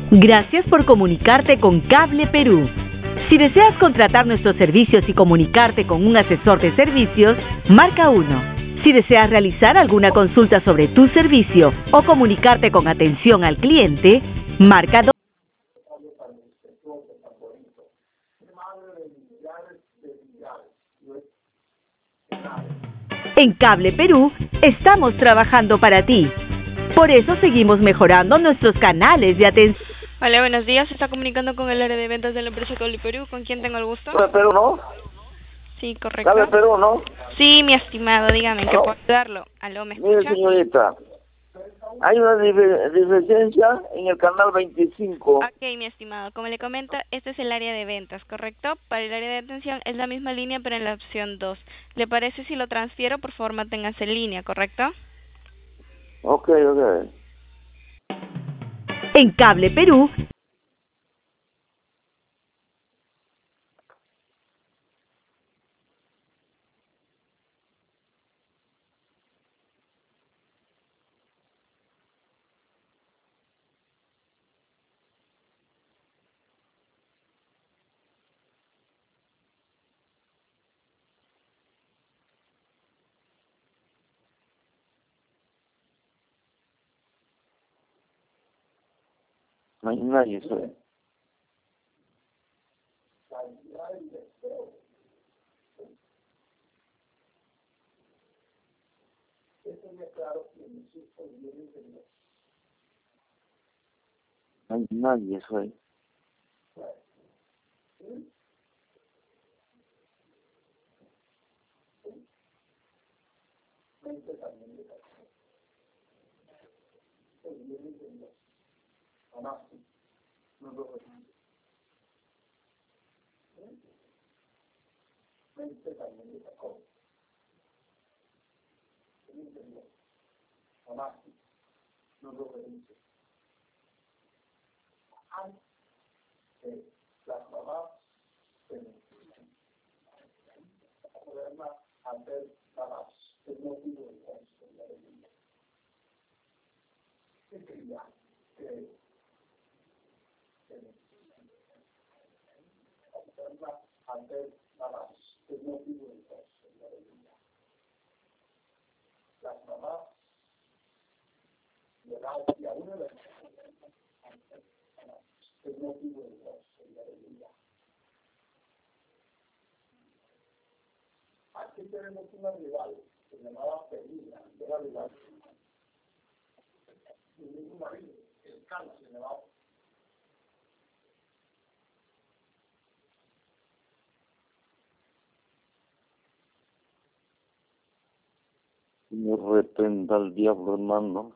Gracias por comunicarte con Cable Perú. Si deseas contratar nuestros servicios y comunicarte con un asesor de servicios, marca 1. Si deseas realizar alguna consulta sobre tu servicio o comunicarte con atención al cliente, marca 2. En Cable Perú estamos trabajando para ti. Por eso seguimos mejorando nuestros canales de atención. Hola, buenos días. Se está comunicando con el área de ventas de la empresa Cable Perú. ¿Con quién tengo el gusto? Cable Perú, ¿no? Sí, correcto. Cable Perú, ¿no? Sí, mi estimado, dígame, ¿en qué ¿Aló? puedo ayudarlo? ¿Aló, me Mire, escucha? señorita, hay una deficiencia en el canal 25. Ok, mi estimado, como le comento, este es el área de ventas, ¿correcto? Para el área de atención es la misma línea, pero en la opción 2. ¿Le parece si lo transfiero? Por favor, manténgase en línea, ¿correcto? Ok. En Cable Perú No hay nadie, soy. No hay nadie, soy. Y me reprenda al diablo, hermano.